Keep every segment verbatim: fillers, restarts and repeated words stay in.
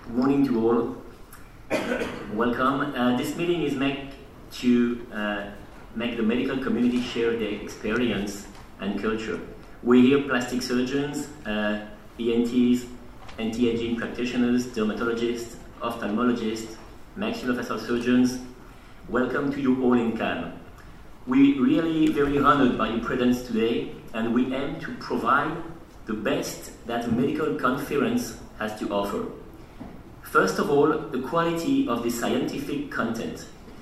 Good morning to all. Welcome. Uh, this meeting is meant to uh, make the medical community share their experience and culture. We hear plastic surgeons, uh, E N Ts, anti-aging practitioners, dermatologists, ophthalmologists, maxillofacial surgeons. Welcome to you all in Cannes. We're really very honored by your presence today, and we aim to provide the best that a medical conference has to offer. First of all, the quality of the scientific content.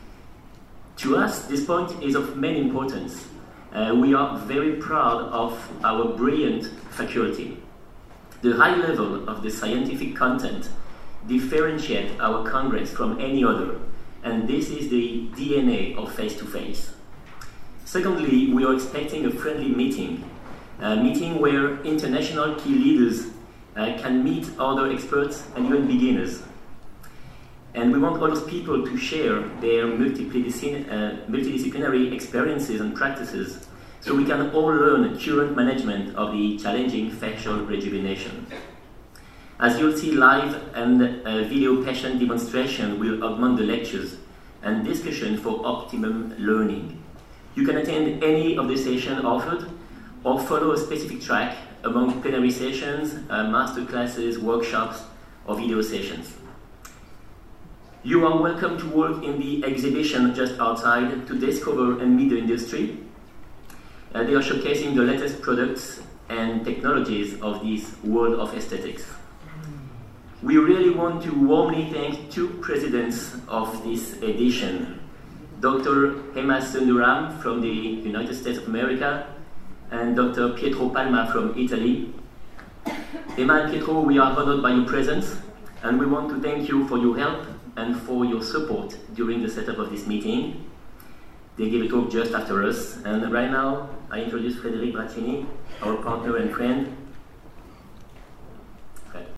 To us, this point is of main importance. Uh, we are very proud of our brilliant faculty. The high level of the scientific content differentiates our Congress from any other, and this is the D N A of face-to-face. Secondly, we are expecting a friendly meeting, a meeting where international key leaders Uh, can meet other experts and even beginners. And we want all those people to share their multidisciplinary, uh, multidisciplinary experiences and practices so we can all learn current management of the challenging facial rejuvenation. As you'll see, live and uh, video patient demonstration will augment the lectures and discussion for optimum learning. You can attend any of the sessions offered or follow a specific track among plenary sessions, uh, master classes, workshops, or video sessions. You are welcome to work in the exhibition just outside to discover and meet the industry. Uh, they are showcasing the latest products and technologies of this world of aesthetics. We really want to warmly thank two presidents of this edition, Doctor Hema Sundaram from the United States of America, and Doctor Pietro Palma from Italy. Emma and Pietro, we are honored by your presence, and we want to thank you for your help and for your support during the setup of this meeting. They gave a talk just after us, and right now I introduce Frédéric Braccini, our partner and friend,